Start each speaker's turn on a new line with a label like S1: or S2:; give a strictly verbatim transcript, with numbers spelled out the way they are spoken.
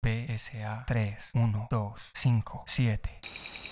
S1: P S A tres uno dos cinco siete.